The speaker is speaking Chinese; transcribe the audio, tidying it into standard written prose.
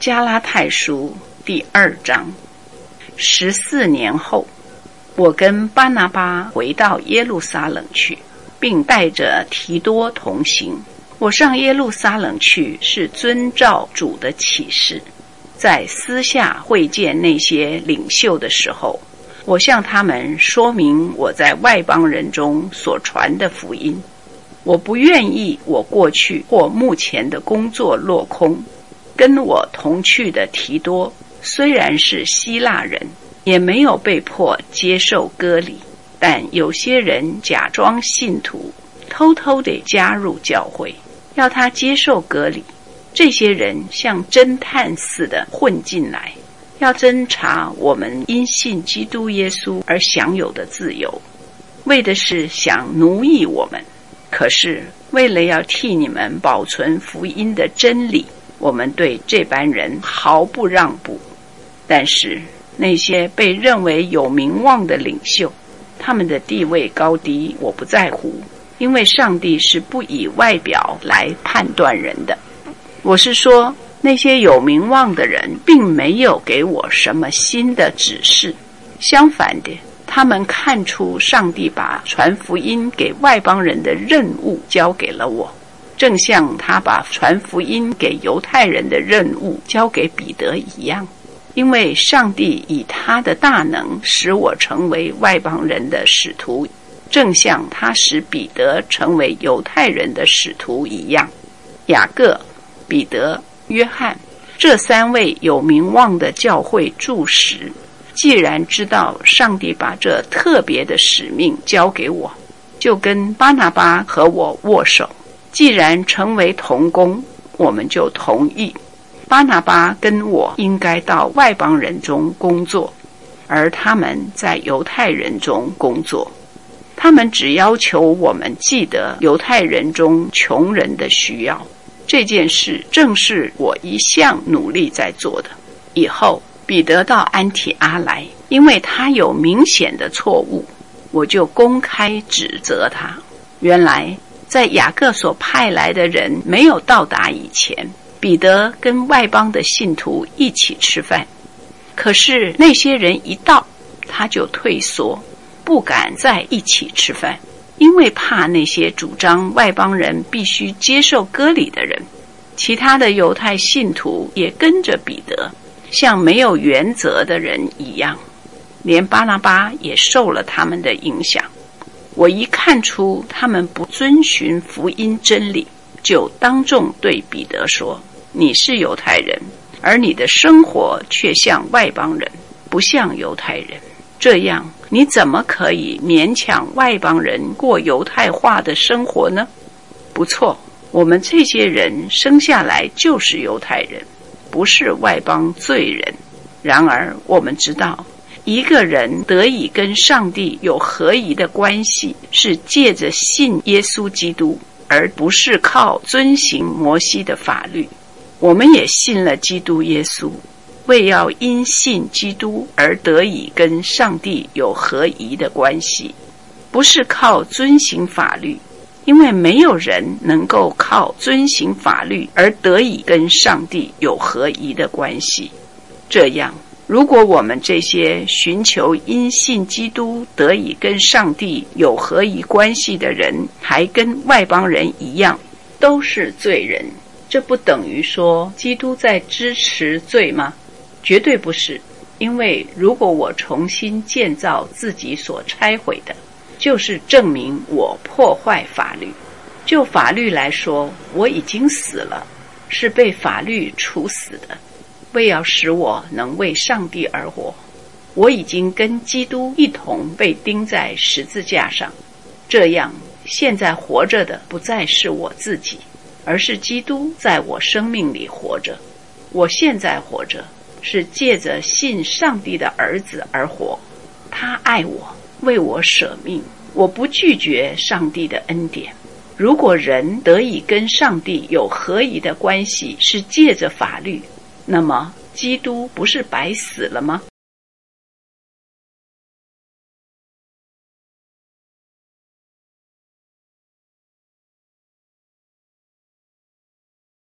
加拉太书第2章。14年后，我跟巴拿巴回到耶路撒冷去，并带着提多同行。我上耶路撒冷去是遵照主的启示，在私下会见那些领袖的时候，我向他们说明我在外邦人中所传的福音。我不愿意我过去或目前的工作落空。跟我同去的提多虽然是希腊人，也没有被迫接受割礼，但有些人假装信徒，偷偷地加入教会，要他接受割礼。这些人像侦探似的混进来，要侦查我们因信基督耶稣而享有的自由，为的是想奴役我们。可是为了要替你们保存福音的真理，我们对这班人毫不让步。但是那些被认为有名望的领袖，他们的地位高低我不在乎，因为上帝是不以外表来判断人的。我是说，那些有名望的人并没有给我什么新的指示，相反的，他们看出上帝把传福音给外邦人的任务交给了我，正像他把传福音给犹太人的任务交给彼得一样。因为上帝以他的大能使我成为外邦人的使徒，正像他使彼得成为犹太人的使徒一样。雅各、彼得、约翰这3位有名望的教会柱石，既然知道上帝把这特别的使命交给我，就跟巴拿巴和我握手。既然成为同工，我们就同意巴拿巴跟我应该到外邦人中工作，而他们在犹太人中工作。他们只要求我们记得犹太人中穷人的需要，这件事正是我一向努力在做的。以后彼得到安提阿来，因为他有明显的错误，我就公开指责他。原来在雅各所派来的人没有到达以前，彼得跟外邦的信徒一起吃饭。可是那些人一到，他就退缩，不敢再一起吃饭，因为怕那些主张外邦人必须接受割礼的人。其他的犹太信徒也跟着彼得，像没有原则的人一样，连巴拿巴也受了他们的影响。我一看出他们不遵循福音真理，就当众对彼得说，你是犹太人，而你的生活却像外邦人，不像犹太人。这样你怎么可以勉强外邦人过犹太化的生活呢？不错，我们这些人生下来就是犹太人，不是外邦罪人。然而我们知道，一个人得以跟上帝有合宜的关系，是借着信耶稣基督，而不是靠遵行摩西的法律。我们也信了基督耶稣，为要因信基督而得以跟上帝有合宜的关系，不是靠遵行法律，因为没有人能够靠遵行法律而得以跟上帝有合宜的关系。这样，如果我们这些寻求因信基督得以跟上帝有合宜关系的人，还跟外邦人一样，都是罪人，这不等于说基督在支持罪吗？绝对不是。因为如果我重新建造自己所拆毁的，就是证明我破坏法律。就法律来说，我已经死了，是被法律处死的，为要使我能为上帝而活。我已经跟基督一同被钉在十字架上，这样现在活着的不再是我自己，而是基督在我生命里活着。我现在活着，是借着信上帝的儿子而活。他爱我，为我舍命。我不拒绝上帝的恩典。如果人得以跟上帝有合宜的关系是借着法律，那么基督不是白死了吗？